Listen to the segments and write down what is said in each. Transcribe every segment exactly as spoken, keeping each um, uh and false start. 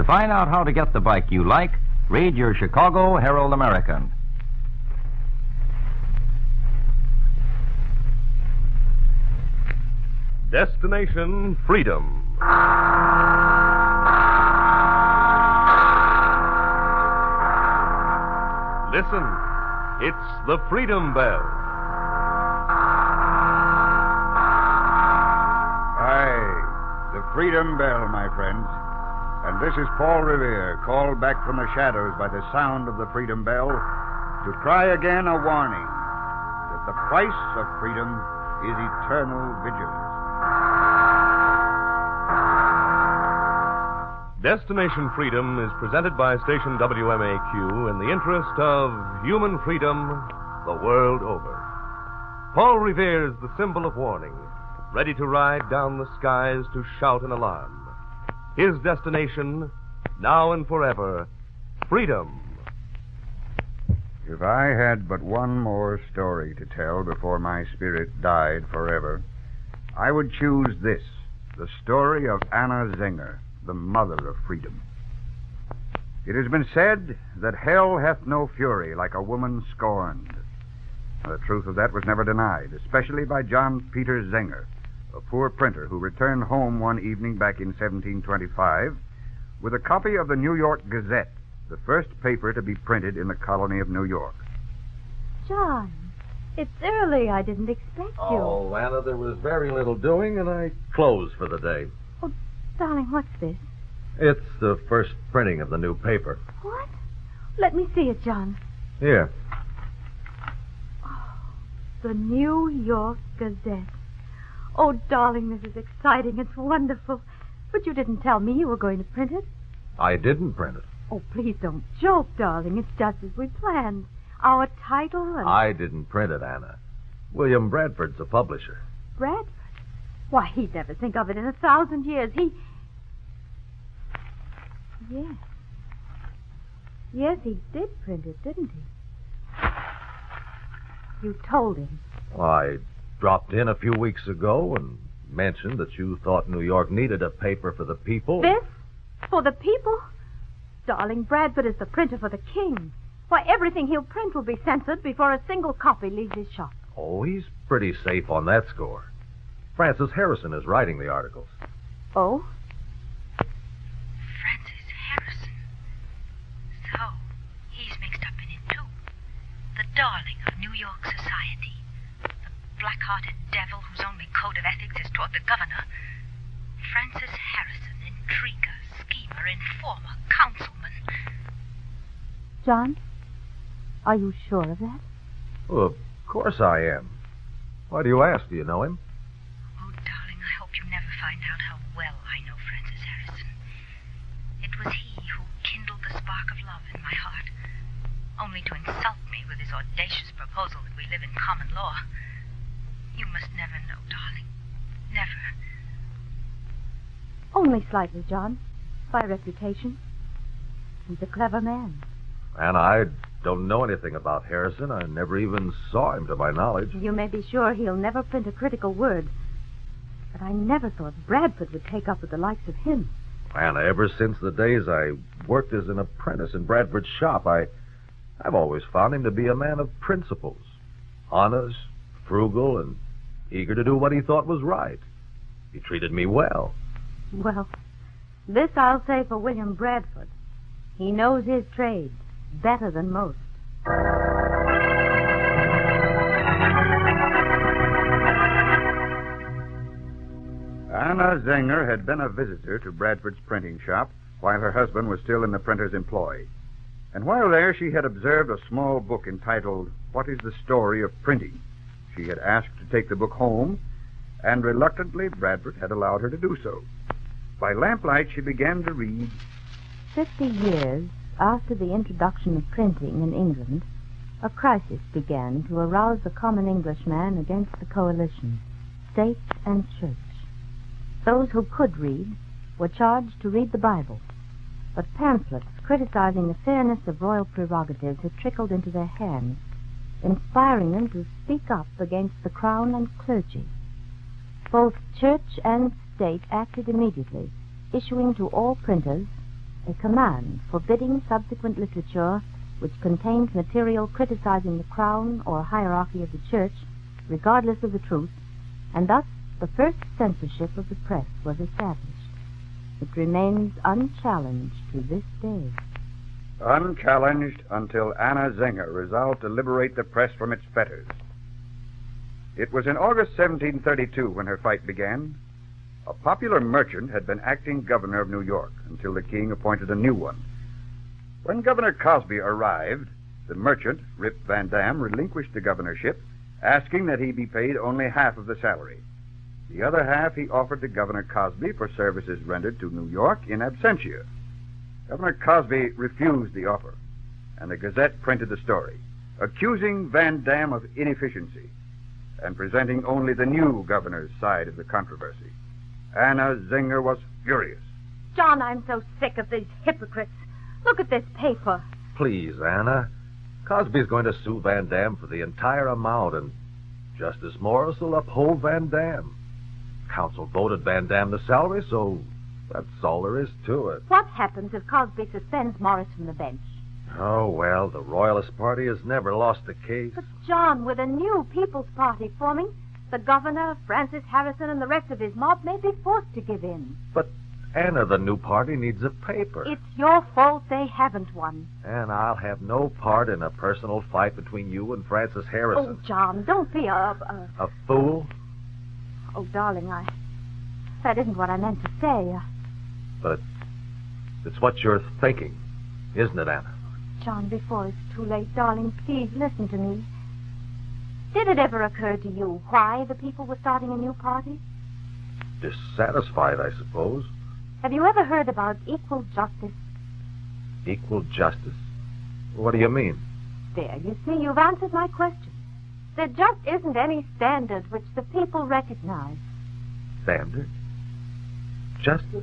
find out how to get the bike you like, read your Chicago Herald-American. Destination Freedom. Listen, it's the Freedom Bell. Aye, the Freedom Bell, my friends. And this is Paul Revere, called back from the shadows by the sound of the Freedom Bell to cry again a warning that the price of freedom is eternal vigilance. Destination Freedom is presented by station W M A Q in the interest of human freedom the world over. Paul Revere is the symbol of warning, ready to ride down the skies to shout an alarm. His destination, now and forever, freedom. If I had but one more story to tell before my spirit died forever, I would choose this, the story of Anna Zenger, the mother of freedom. It has been said that hell hath no fury like a woman scorned. The truth of that was never denied, especially by John Peter Zenger, a poor printer who returned home one evening back in seventeen twenty-five with a copy of the New York Gazette, the first paper to be printed in the colony of New York. John, it's early. I didn't expect you. Oh, Anna, there was very little doing, and I closed for the day. Oh, darling, what's this? It's the first printing of the new paper. What? Let me see it, John. Here. Oh, the New York Gazette. Oh, darling, this is exciting. It's wonderful. But you didn't tell me you were going to print it. I didn't print it. Oh, please don't joke, darling. It's just as we planned. Our title and... I didn't print it, Anna. William Bradford's the publisher. Bradford? Why, he'd never think of it in a thousand years. He... Yes. Yes, he did print it, didn't he? You told him. Well, I dropped in a few weeks ago and mentioned that you thought New York needed a paper for the people. This? For the people? Darling, Bradford is the printer for the king. Why, everything he'll print will be censored before a single copy leaves his shop. Oh, he's pretty safe on that score. Francis Harrison is writing the articles. Oh? Francis Harrison. So, he's mixed up in it, too. The darling of New York society. The black-hearted devil whose only code of ethics is toward the governor. Francis Harrison, intriguer, schemer, informer, councilman. John, are you sure of that? Well, of course I am. Why do you ask? Do you know him? Oh, darling, I hope you never find out how well I know Francis Harrison. It was he who kindled the spark of love in my heart, only to insult me with his audacious proposal that we live in common law. You must never know, darling. Never. Only slightly, John. By reputation. He's a clever man. And I don't know anything about Harrison. I never even saw him, to my knowledge. You may be sure he'll never print a critical word. But I never thought Bradford would take up with the likes of him. And ever since the days I worked as an apprentice in Bradford's shop, I, I've always found him to be a man of principles. Honest, frugal, and eager to do what he thought was right. He treated me well. Well, this I'll say for William Bradford. He knows his trade better than most. Anna Zenger had been a visitor to Bradford's printing shop while her husband was still in the printer's employ. And while there, she had observed a small book entitled, What is the Story of Printing? She had asked to take the book home, and reluctantly Bradford had allowed her to do so. By lamplight, she began to read. Fifty years after the introduction of printing in England, a crisis began to arouse the common Englishman against the coalition, state and church. Those who could read were charged to read the Bible, but pamphlets criticizing the fairness of royal prerogatives had trickled into their hands, inspiring them to speak up against the crown and clergy. Both church and state acted immediately, issuing to all printers a command forbidding subsequent literature which contained material criticizing the crown or hierarchy of the church, regardless of the truth, and thus the first censorship of the press was established. It remains unchallenged to this day. Unchallenged until Anna Zenger resolved to liberate the press from its fetters. It was in August seventeen thirty-two when her fight began. A popular merchant had been acting governor of New York until the king appointed a new one. When Governor Cosby arrived, the merchant, Rip Van Dam, relinquished the governorship, asking that he be paid only half of the salary. The other half he offered to Governor Cosby for services rendered to New York in absentia. Governor Cosby refused the offer, and the Gazette printed the story, accusing Van Dam of inefficiency and presenting only the new governor's side of the controversy. Anna Zenger was furious. John, I'm so sick of these hypocrites. Look at this paper. Please, Anna. Cosby's going to sue Van Dam for the entire amount, and Justice Morris will uphold Van Dam. Council voted Van Dam the salary, so that's all there is to it. What happens if Cosby suspends Morris from the bench? Oh, well, the Royalist Party has never lost a case. But, John, with a new People's Party forming, the governor, Francis Harrison, and the rest of his mob may be forced to give in. But, Anna, the new party needs a paper. It's your fault they haven't one. And I'll have no part in a personal fight between you and Francis Harrison. Oh, John, don't be a... A, a fool? Oh, darling, I... That isn't what I meant to say. Uh... But it, it's what you're thinking, isn't it, Anna? John, before it's too late, darling, please listen to me. Did it ever occur to you why the people were starting a new party? Dissatisfied, I suppose. Have you ever heard about equal justice? Equal justice? What do you mean? There, you see, you've answered my question. There just isn't any standard which the people recognize. Standard? Justice?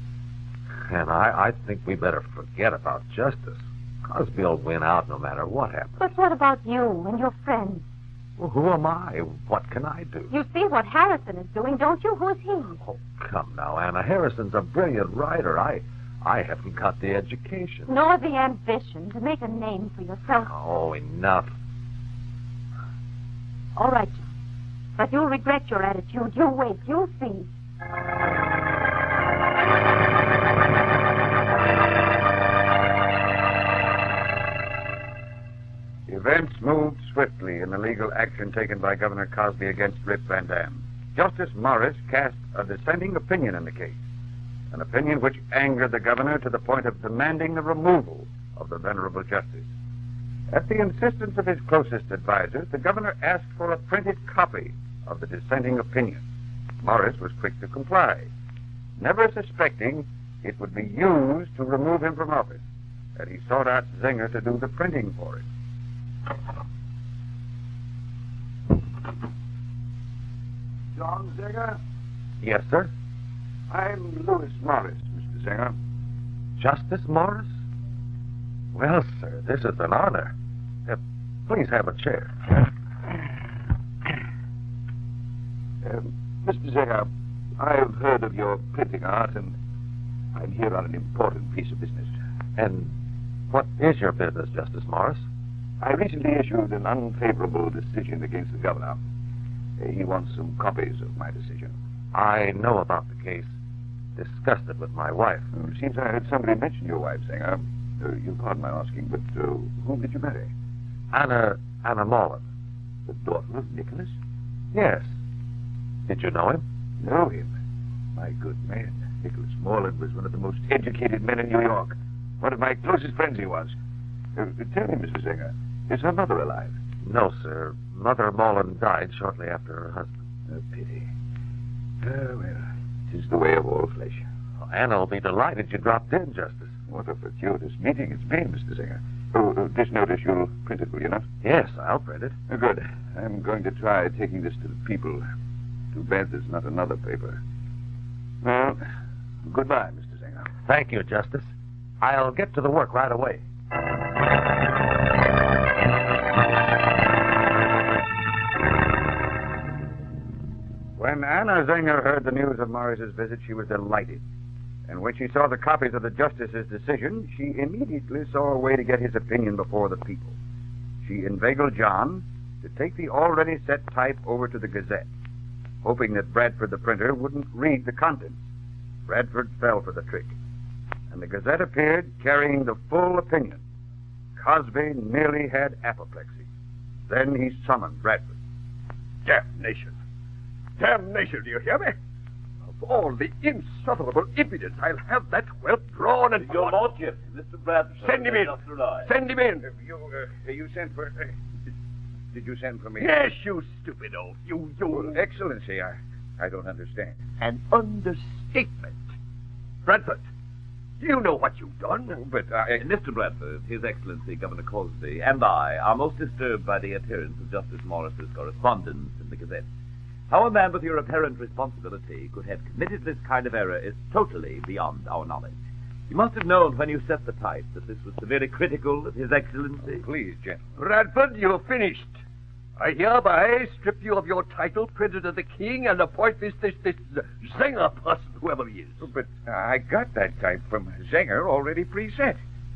And I, I think we better forget about justice. Cosby will win out no matter what happens. But what about you and your friends? Well, who am I? What can I do? You see what Harrison is doing, don't you? Who's he? Oh, come now, Anna. Harrison's a brilliant writer. I I haven't got the education. Nor the ambition to make a name for yourself. Oh, enough. All right, John. But you'll regret your attitude. You wait. You'll see. Events moved swiftly in the legal action taken by Governor Cosby against Rip Van Dam. Justice Morris cast a dissenting opinion in the case, an opinion which angered the governor to the point of demanding the removal of the venerable justice. At the insistence of his closest advisors, the governor asked for a printed copy of the dissenting opinion. Morris was quick to comply, never suspecting it would be used to remove him from office, and he sought out Zenger to do the printing for it. John Zenger? Yes, sir? I'm Louis Morris, Mister Zenger. Justice Morris? Well, sir, this is an honor. Uh, please have a chair. Uh, Mister Zenger, I've heard of your printing art, and I'm here on an important piece of business. And what is your business, Justice Morris? I recently issued an unfavorable decision against the governor. Uh, he wants some copies of my decision. I know about the case. Discussed it with my wife. Uh, it seems I heard somebody mention your wife, Zenger. Uh, you'll pardon my asking, but uh, whom did you marry? Anna, Anna Mullen. The daughter of Nicholas? Yes. Did you know him? Know him? My good man. Nicholas Morland was one of the most educated men in New York. One of my closest friends he was. Uh, tell me, Mister Zenger, is her mother alive? No, sir. Mother Mullen died shortly after her husband. A pity. Oh, well, 'tis the way of all flesh. Well, Anna will be delighted you dropped in, Justice. What a fortuitous meeting it's been, Mister Zenger. Oh, uh, this notice, you'll print it, will you not? Yes, I'll print it. Uh, good. I'm going to try taking this to the people. Too bad there's not another paper. Well, goodbye, Mister Zenger. Thank you, Justice. I'll get to the work right away. When Anna Zenger heard the news of Morris's visit, she was delighted. And when she saw the copies of the justice's decision, she immediately saw a way to get his opinion before the people. She inveigled John to take the already set type over to the Gazette, hoping that Bradford the printer wouldn't read the contents. Bradford fell for the trick, and the Gazette appeared carrying the full opinion. Cosby nearly had apoplexy. Then he summoned Bradford. Damnation. Damnation, do you hear me? Of all the insufferable impudence, I'll have that whelp drawn and... Your Lordship, Mister Bradford. Send him in. Send him in. Uh, you, uh, you sent for... Uh, did you send for me? Yes, you stupid old... You, you... Well, Excellency, I, I don't understand. An understatement. Bradford, do you know what you've done? Oh, but I... Mister Bradford, His Excellency Governor Cosby, and I are most disturbed by the appearance of Justice Morris's correspondence in the Gazette. How a man with your apparent responsibility could have committed this kind of error is totally beyond our knowledge. You must have known when you set the type that this was severely critical of His Excellency. Oh, please, gentlemen. Bradford, you're finished. I hereby strip you of your title, Printer to the King, and appoint this, this, this Zenger person, whoever he is. But I got that type from Zenger already preset.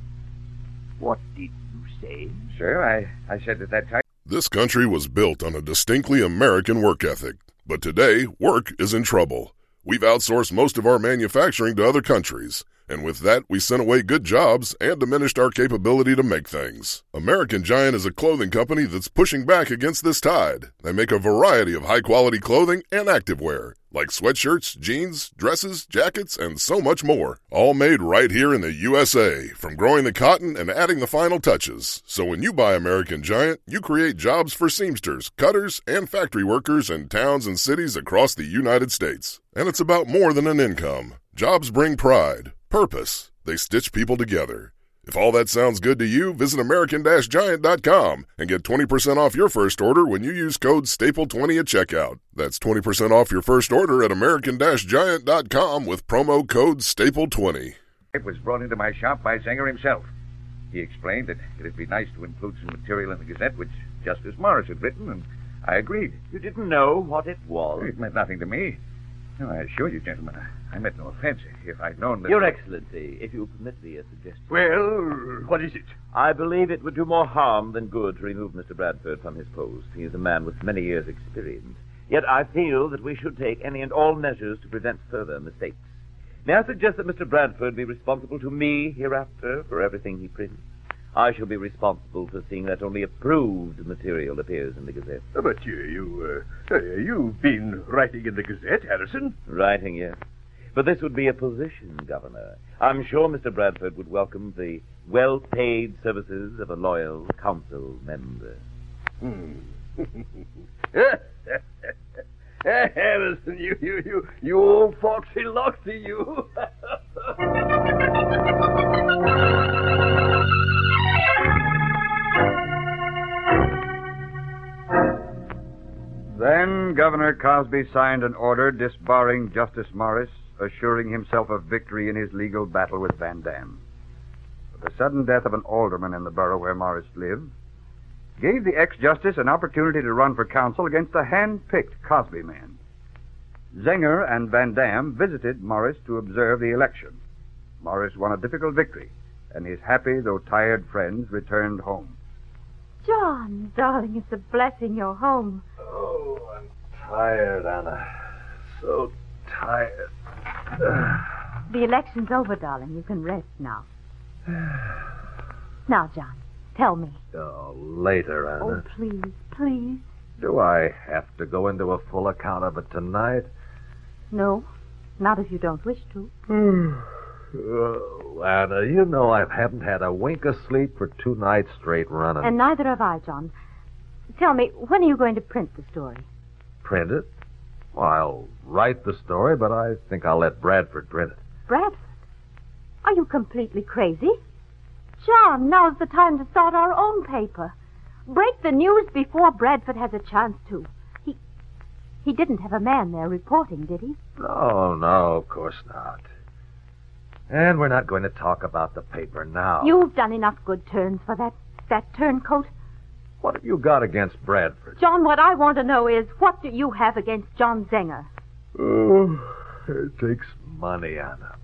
What did you say? Sir, I, I said that that type... This country was built on a distinctly American work ethic. But today, work is in trouble. We've outsourced most of our manufacturing to other countries. And with that, we sent away good jobs and diminished our capability to make things. American Giant is a clothing company that's pushing back against this tide. They make a variety of high-quality clothing and activewear, like sweatshirts, jeans, dresses, jackets, and so much more. All made right here in the U S A, from growing the cotton and adding the final touches. So when you buy American Giant, you create jobs for seamsters, cutters, and factory workers in towns and cities across the United States. And it's about more than an income. Jobs bring pride, purpose. They stitch people together. If all that sounds good to you, visit American Giant dot com and get twenty percent off your first order when you use code staple twenty at checkout. That's twenty percent off your first order at American Giant dot com with promo code staple twenty. It was brought into my shop by Zenger himself. He explained that it'd be nice to include some material in the Gazette which Justice Morris had written, and I agreed. You didn't know what it was? It meant nothing to me. No, I assure you, gentlemen, I, I meant no offense. If I'd known that... Your Excellency, if you permit me a suggestion. Well, what is it? I believe it would do more harm than good to remove Mister Bradford from his post. He is a man with many years' experience. Yet I feel that we should take any and all measures to prevent further mistakes. May I suggest that Mister Bradford be responsible to me hereafter for everything he prints? I shall be responsible for seeing that only approved material appears in the Gazette. But uh, you, uh, uh, you've been writing in the Gazette, Harrison. Writing, yes. But this would be a position, Governor. I'm sure Mister Bradford would welcome the well-paid services of a loyal council member. Hmm. Harrison, you, you, you, you old foxy loxy, you. Then Governor Cosby signed an order disbarring Justice Morris, assuring himself of victory in his legal battle with Van Dam. The sudden death of an alderman in the borough where Morris lived gave the ex-justice an opportunity to run for council against a hand-picked Cosby man. Zenger and Van Dam visited Morris to observe the election. Morris won a difficult victory, and his happy though tired friends returned home. John, darling, it's a blessing you're home. Oh, I'm tired, Anna. So tired. The election's over, darling. You can rest now. Now, John, tell me. Oh, later, Anna. Oh, please, please. Do I have to go into a full account of it tonight? No, not if you don't wish to. Oh, Anna, you know I haven't had a wink of sleep for two nights straight running. And neither have I, John. Tell me, when are you going to print the story? Print it? Well, I'll write the story, but I think I'll let Bradford print it. Bradford? Are you completely crazy? John, now's the time to start our own paper. Break the news before Bradford has a chance to. He he didn't have a man there reporting, did he? No, no, of course not. And we're not going to talk about the paper now. You've done enough good turns for that, that turncoat. What have you got against Bradford? John, what I want to know is, what do you have against John Zenger? Oh, it takes money, Anna.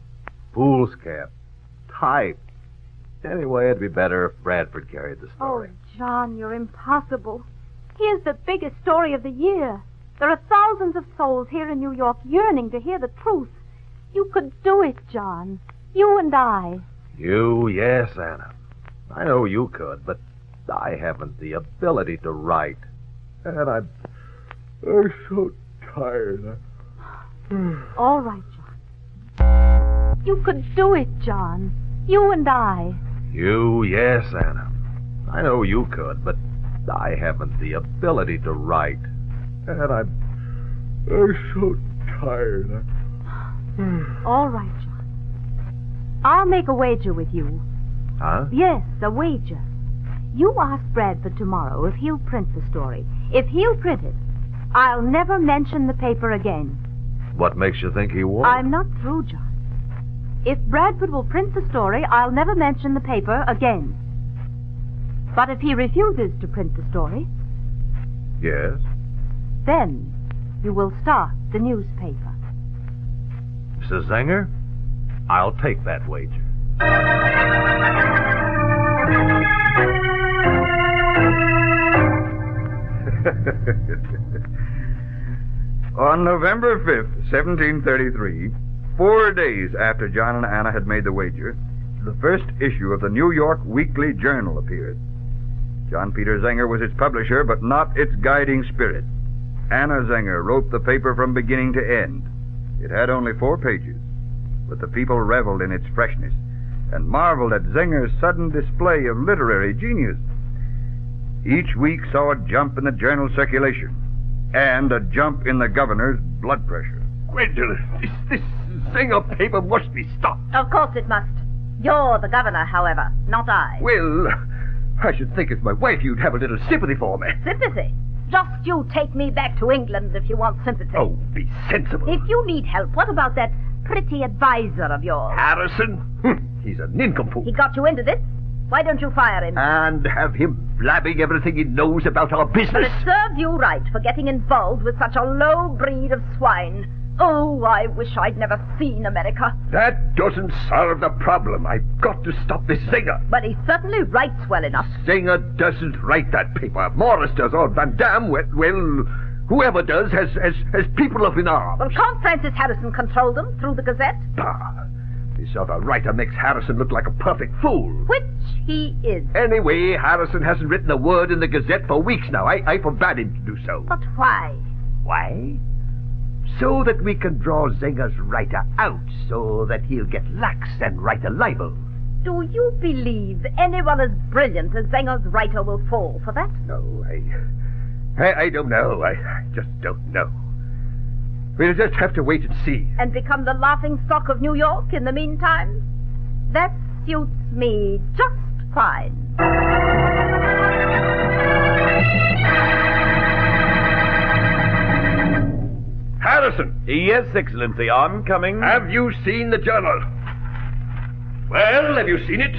foolscap, type. Anyway, it'd be better if Bradford carried the story. Oh, John, you're impossible. Here's the biggest story of the year. There are thousands of souls here in New York yearning to hear the truth. You could do it, John. You and I. You, yes, Anna. I know you could, but I haven't the ability to write. And I'm, I'm so tired. All right, John. You could do it, John. You and I. You, yes, Anna. I know you could, but I haven't the ability to write. And I'm, I'm so tired. All right, John. I'll make a wager with you. Huh? Yes, a wager. You ask Bradford tomorrow if he'll print the story. If he'll print it, I'll never mention the paper again. What makes you think he won't? I'm not through, John. If Bradford will print the story, I'll never mention the paper again. But if he refuses to print the story... Yes? Then you will start the newspaper. Missus Zenger, I'll take that wager. On November fifth, seventeen thirty-three, four days after John and Anna had made the wager, the first issue of the New York Weekly Journal appeared. John Peter Zenger was its publisher, but not its guiding spirit. Anna Zenger wrote the paper from beginning to end. It had only four pages, but the people reveled in its freshness and marveled at Zenger's sudden display of literary genius. Each week saw a jump in the journal circulation and a jump in the governor's blood pressure. Gwendolyn, this, this Zenger paper must be stopped. Of course it must. You're the governor, however, not I. Well, I should think as my wife you'd have a little sympathy for me. Sympathy? Just you take me back to England if you want sympathy. Oh, be sensible. If you need help, what about that pretty advisor of yours? Harrison? He's a nincompoop. He got you into this. Why don't you fire him? And have him blabbing everything he knows about our business? Well, it serves you right for getting involved with such a low breed of swine. Oh, I wish I'd never seen America. That doesn't solve the problem. I've got to stop this Zenger. But he certainly writes well enough. Zenger doesn't write that paper. Morris does, or Van Damme. Well, well whoever does has, has, has people up in arms. Well, can't Francis Harrison control them through the Gazette? Bah. This other writer makes Harrison look like a perfect fool. Which he is. Anyway, Harrison hasn't written a word in the Gazette for weeks now. I, I forbade him to do so. But why? Why? So that we can draw Zenger's writer out, so that he'll get lax and write a libel. Do you believe anyone as brilliant as Zenger's writer will fall for that? No, I... I, I don't know. I, I just don't know. We'll just have to wait and see. And become the laughing stock of New York in the meantime? That suits me just fine. Harrison! Yes, Excellency, I'm coming. Have you seen the journal? Well, have you seen it?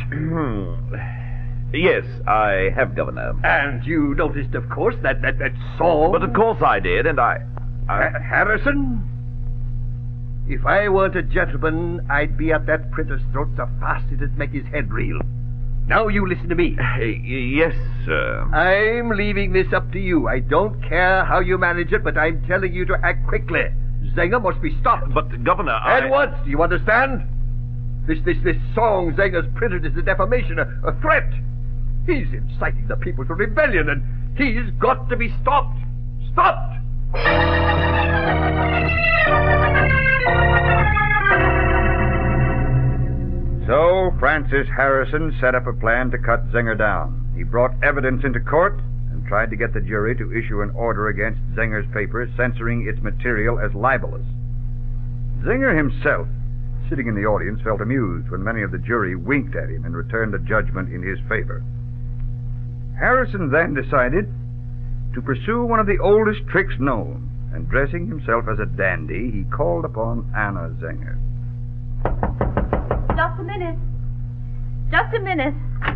Yes, I have, Governor. And you noticed, of course, that, that, that song? But of course I did, and I... I... Ha- Harrison? If I weren't a gentleman, I'd be at that printer's throat so fast it'd make his head reel. Now you listen to me. Uh, yes, sir. I'm leaving this up to you. I don't care how you manage it, but I'm telling you to act quickly. Zenger must be stopped. But, Governor, I... At once, do you understand? This, this, this song Zenger's printed is a defamation, a, a threat. He's inciting the people to rebellion, and he's got to be stopped. Stopped! So Francis Harrison set up a plan to cut Zenger down. He brought evidence into court and tried to get the jury to issue an order against Zenger's paper, censoring its material as libelous. Zenger himself, sitting in the audience, felt amused when many of the jury winked at him and returned a judgment in his favor. Harrison then decided to pursue one of the oldest tricks known, and dressing himself as a dandy, he called upon Anna Zenger. Just a minute. Just a minute.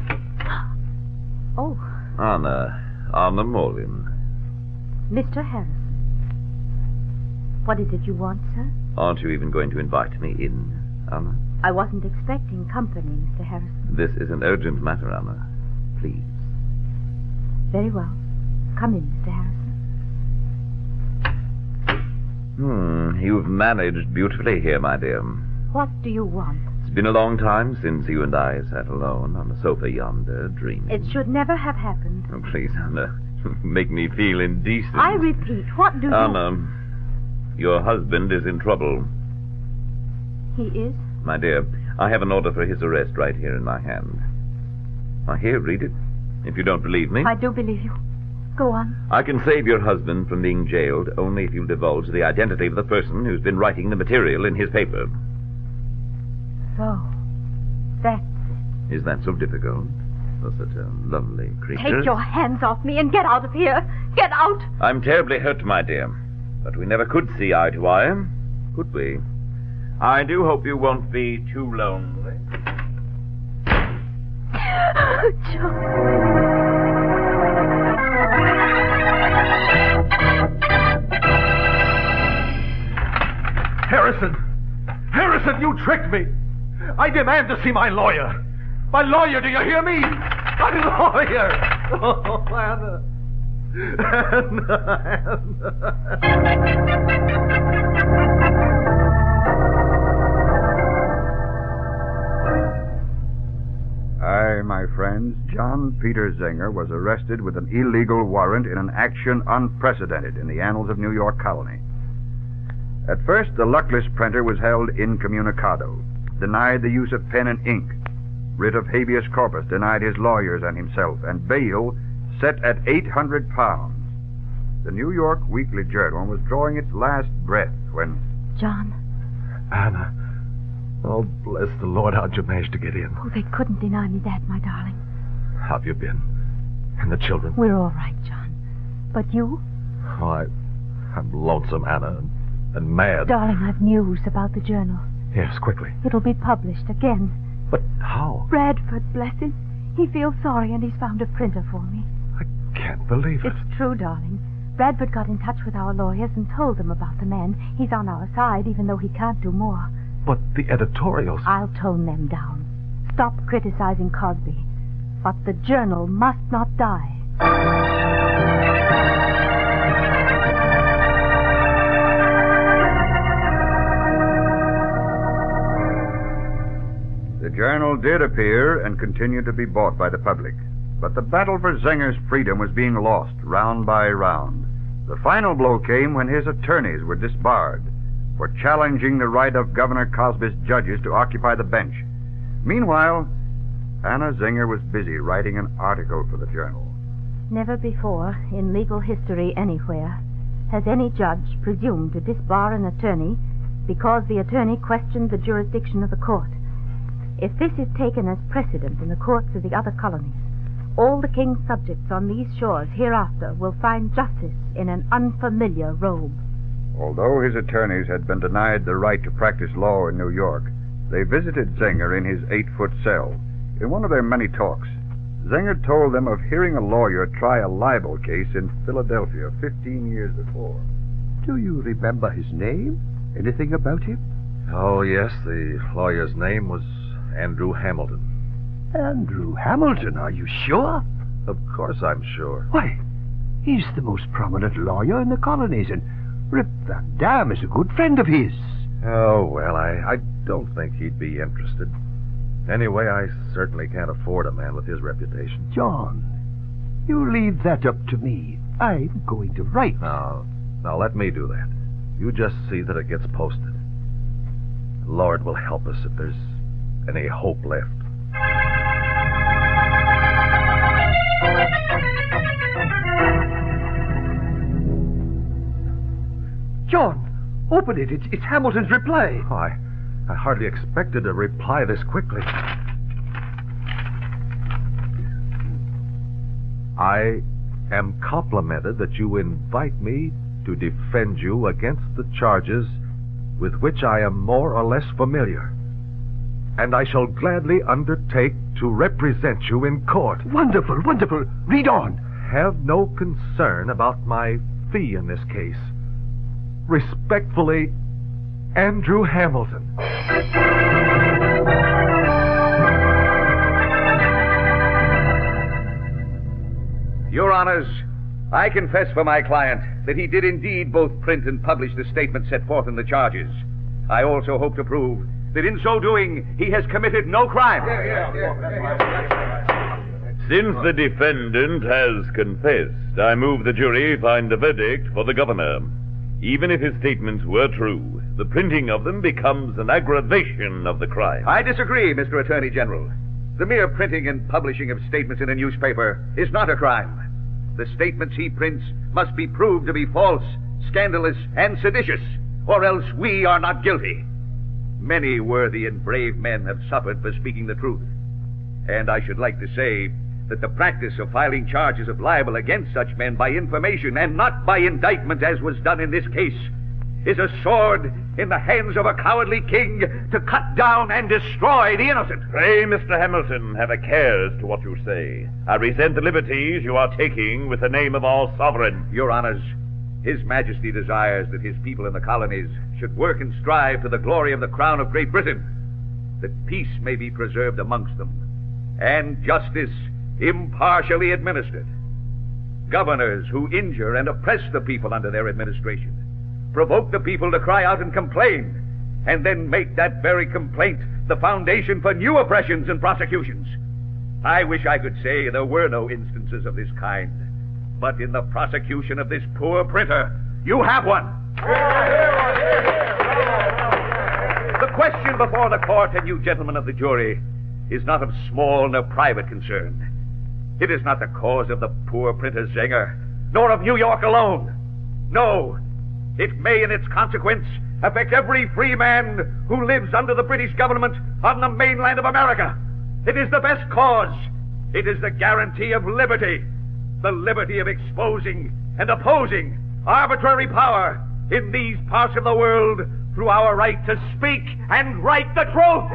Oh. Anna. Anna Molin. Mister Harrison. What is it you want, sir? Aren't you even going to invite me in, Anna? I wasn't expecting company, Mister Harrison. This is an urgent matter, Anna. Please. Very well. Come in, Mister Harrison. Hmm, you've managed beautifully here, my dear. What do you want? It's been a long time since you and I sat alone on the sofa yonder, dreaming. It should never have happened. Oh, please, Anna. Make me feel indecent. I repeat, what do you... Anna, your husband is in trouble. He is? My dear, I have an order for his arrest right here in my hand. Now, here, read it, if you don't believe me. I do believe you. Go on. I can save your husband from being jailed only if you divulge the identity of the person who's been writing the material in his paper. So, that's it. Is that so difficult? For such a lovely creature. Take your hands off me and get out of here. Get out. I'm terribly hurt, my dear. But we never could see eye to eye, could we? I do hope you won't be too lonely. John. Harrison! Harrison, you tricked me! I demand to see my lawyer! My lawyer, do you hear me? My lawyer! Oh, Anna! Anna! I, my friends, John Peter Zenger was arrested with an illegal warrant in an action unprecedented in the annals of New York colony. At first, the luckless printer was held incommunicado, denied the use of pen and ink. Writ of habeas corpus denied his lawyers and himself, and bail set at eight hundred pounds. The New York Weekly Journal was drawing its last breath when... John. Anna. Oh, bless the Lord, how'd you manage to get in? Oh, they couldn't deny me that, my darling. How've you been? And the children? We're all right, John. But you? Oh, I, I'm lonesome, Anna, and, and mad. Darling, I've news about the journal. Yes, quickly. It'll be published again. But how? Bradford, bless him. He feels sorry and he's found a printer for me. I can't believe it. It's true, darling. Bradford got in touch with our lawyers and told them about the man. He's on our side, even though he can't do more. But the editorials... I'll tone them down. Stop criticizing Cosby. But the journal must not die. The journal did appear and continued to be bought by the public. But the battle for Zenger's freedom was being lost round by round. The final blow came when his attorneys were disbarred for challenging the right of Governor Cosby's judges to occupy the bench. Meanwhile, Anna Zenger was busy writing an article for the journal. Never before, in legal history anywhere, has any judge presumed to disbar an attorney because the attorney questioned the jurisdiction of the court. If this is taken as precedent in the courts of the other colonies, all the king's subjects on these shores hereafter will find justice in an unfamiliar robe. Although his attorneys had been denied the right to practice law in New York, they visited Zenger in his eight-foot cell. In one of their many talks, Zenger told them of hearing a lawyer try a libel case in Philadelphia fifteen years before. Do you remember his name? Anything about him? Oh, yes, the lawyer's name was Andrew Hamilton. Andrew Hamilton, are you sure? Of course I'm sure. Why, he's the most prominent lawyer in the colonies, and Rip Van Dam is a good friend of his. Oh, well, I, I don't think he'd be interested. Anyway, I certainly can't afford a man with his reputation. John, you leave that up to me. I'm going to write. Now, now let me do that. You just see that it gets posted. The Lord will help us if there's any hope left. John, open it. It's, it's Hamilton's reply. Oh, I, I hardly expected a reply this quickly. I am complimented that you invite me to defend you against the charges with which I am more or less familiar, and I shall gladly undertake to represent you in court. Wonderful, wonderful. Read on. Have no concern about my fee in this case. Respectfully, Andrew Hamilton. Your Honors, I confess for my client that he did indeed both print and publish the statement set forth in the charges. I also hope to prove that in so doing he has committed no crime. Since the defendant has confessed, I move the jury find a verdict for the governor. Even if his statements were true, the printing of them becomes an aggravation of the crime. I disagree, Mister Attorney General. The mere printing and publishing of statements in a newspaper is not a crime. The statements he prints must be proved to be false, scandalous, and seditious, or else we are not guilty. Many worthy and brave men have suffered for speaking the truth. And I should like to say that the practice of filing charges of libel against such men by information and not by indictment, as was done in this case, is a sword in the hands of a cowardly king to cut down and destroy the innocent. Pray, Mister Hamilton, have a care as to what you say. I resent the liberties you are taking with the name of our sovereign. Your Honors, His Majesty desires that his people in the colonies should work and strive to the glory of the crown of Great Britain, that peace may be preserved amongst them, and justice impartially administered. Governors who injure and oppress the people under their administration provoke the people to cry out and complain, and then make that very complaint the foundation for new oppressions and prosecutions. I wish I could say there were no instances of this kind, but in the prosecution of this poor printer, you have one. The question before the court and you gentlemen of the jury is not of small nor private concern. It is not the cause of the poor printer Zenger, nor of New York alone. No, it may in its consequence affect every free man who lives under the British government on the mainland of America. It is the best cause. It is the guarantee of liberty, the liberty of exposing and opposing arbitrary power in these parts of the world through our right to speak and write the truth.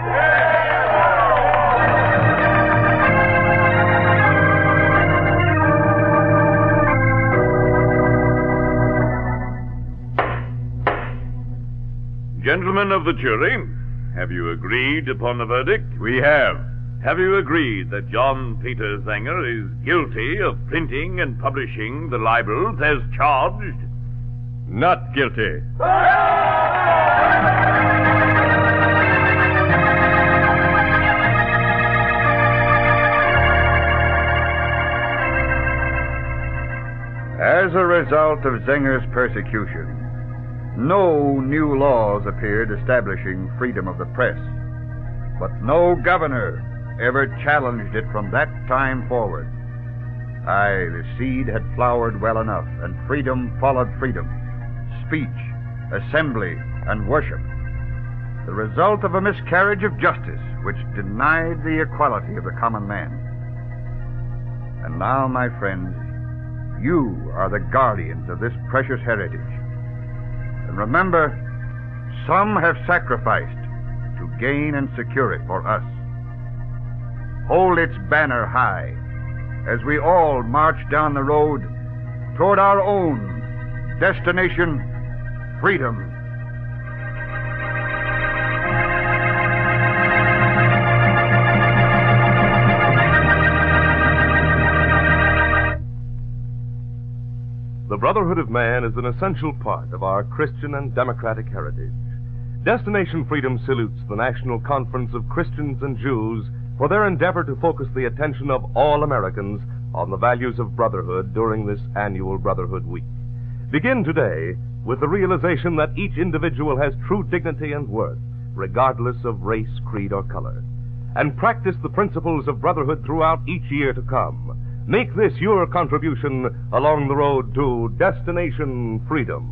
Gentlemen of the jury, have you agreed upon the verdict? We have. Have you agreed that John Peter Zenger is guilty of printing and publishing the libels as charged? Not guilty. As a result of Zenger's persecution, no new laws appeared establishing freedom of the press, but no governor ever challenged it from that time forward. Aye, the seed had flowered well enough, and freedom followed freedom, speech, assembly, and worship, the result of a miscarriage of justice which denied the equality of the common man. And now, my friends, you are the guardians of this precious heritage. And remember, some have sacrificed to gain and secure it for us. Hold its banner high as we all march down the road toward our own destination, freedom. The Brotherhood of Man is an essential part of our Christian and democratic heritage. Destination Freedom salutes the National Conference of Christians and Jews for their endeavor to focus the attention of all Americans on the values of brotherhood during this annual Brotherhood Week. Begin today with the realization that each individual has true dignity and worth, regardless of race, creed, or color. And practice the principles of brotherhood throughout each year to come. Make this your contribution along the road to Destination Freedom.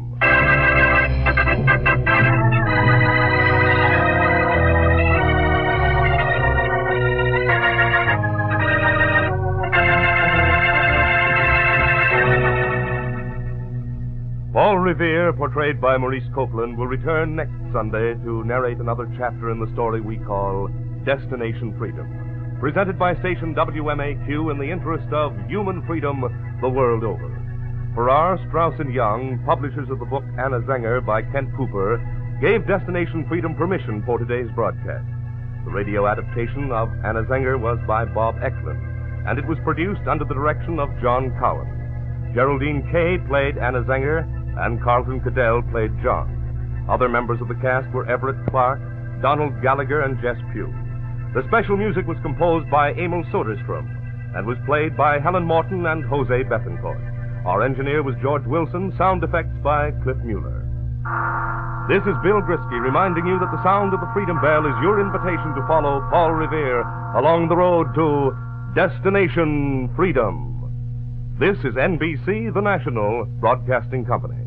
Paul Revere, portrayed by Maurice Copeland, will return next Sunday to narrate another chapter in the story we call Destination Freedom. Presented by station W M A Q in the interest of human freedom the world over. Farrar, Straus and Young, publishers of the book Anna Zenger by Kent Cooper, gave Destination Freedom permission for today's broadcast. The radio adaptation of Anna Zenger was by Bob Eklund. and it was produced under the direction of John Cowan. Geraldine Kay played Anna Zenger, and Carlton Cadell played John. Other members of the cast were Everett Clark, Donald Gallagher, and Jess Pugh. The special music was composed by Emil Soderstrom and was played by Helen Morton and Jose Bethencourt. Our engineer was George Wilson, sound effects by Cliff Mueller. This is Bill Grisky reminding you that the sound of the Freedom Bell is your invitation to follow Paul Revere along the road to Destination Freedom. This is N B C, the national broadcasting company.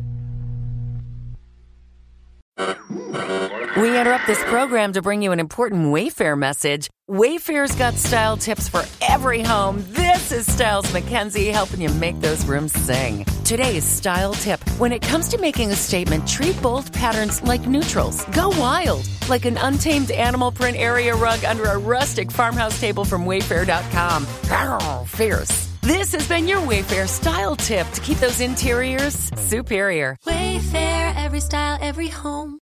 We interrupt this program to bring you an important Wayfair message. Wayfair's got style tips for every home. This is Styles McKenzie helping you make those rooms sing. Today's style tip. When it comes to making a statement, treat bold patterns like neutrals. Go wild, like an untamed animal print area rug under a rustic farmhouse table from Wayfair dot com. Arr, fierce. This has been your Wayfair style tip to keep those interiors superior. Wayfair, every style, every home.